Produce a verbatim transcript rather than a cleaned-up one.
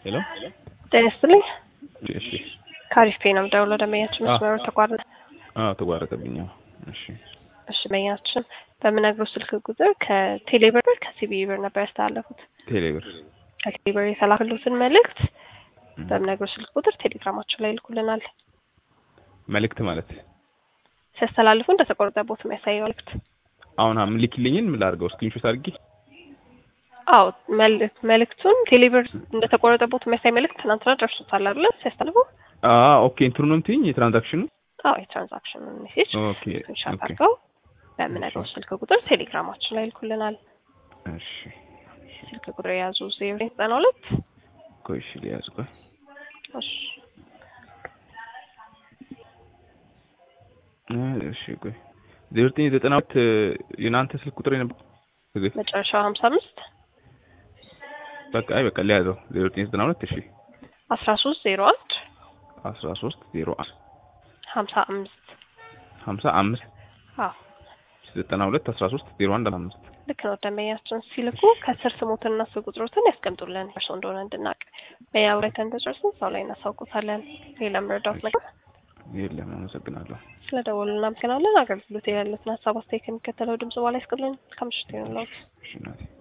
ሄሎ ጤናስጥልኝ እሺ ካሪፍ ነው ደውሎ ደመያችን መስመሩ ተቋረጠ። አዎ ተቋረጠብኝ። እሺ እሺ በእኛችን በምነግረው ስልክ ቁጥር ከቴሌብር ከሲቢኢ ብር ነበር ያስተላለፉት። ቴሌብር ከቴሌብር የተላከሉትን መልእክት በምነግረው ስልክ ቁጥር ቴሌግራማችን ላይ ልኩልናል። መልእክት ማለት ሲያስተላልፉ እንደተቆረጠቦት የሚያሳየው መልእክት። አሁን አም ልክልኝን ምን ላድርገው? ስክሪንሾት አድርጊ። አዎ መልእክት መልእክቱን ቴሌብር እንደተቆረጠቦት የሚያሳይ መልእክት ትናንትና ደርሶታል አይደል? ሲያስተላልፉ አዎ ኦኬ። እንትኑ ነው የምትይኝ የትራንዛክሽኑ? አዎ የትራንዛክሽኑ ሜሴጅ ኦኬ ኦኬ። በምነግረው ስልክ ቁጥር ቴሌግራማችን ላይ ልኩልናል። እሺ ስልክ ቁጥር ያዙ ዜሮ ዘጠና ሁለት ቆይ እሺ ሊያዝ ቆይ እሺ እሺ ቆይ ዜሮ ዘጠኝ ዘጠና ሁለት የናንተ ስልክ ቁጥር ነበር መጨረሻው ሀምሳ አምስት በቃ አይ በቃ ሊያዘው ዜሮ ዘጠኝ ዘጠና ሁለት እሺ አስራ ሶስት ዜሮ አንድ አስራ ሶስት ዜሮ አንድ ሀምሳ አምስት ሀምሳ አምስት አዎ ዘጠና ሁለት አስራ ሶስት ዜሮ አንድ አምስት ልክ ነው። ደንበኛችን ሲልኩ ከስር ስሞትና ስልክ ቁጥሮትን ያስቀምጡልን እርሶ እንደሆነ እንድናቅ። በያው ላይ ተንደርሰን ሰው ላይ እናሳውቁታለን። ሌላ መረዳት ነገር የለም። አመሰግናለሁ። ስለደወሉና አመሰግናለን። አገልግሎት ያለትን ሀሳብ አስተያየት ከሚከተለው ድምጽ በኋላ ያስቀምጡልን። ከምሽቱ ይሁንልዎት። እሺ እናቴ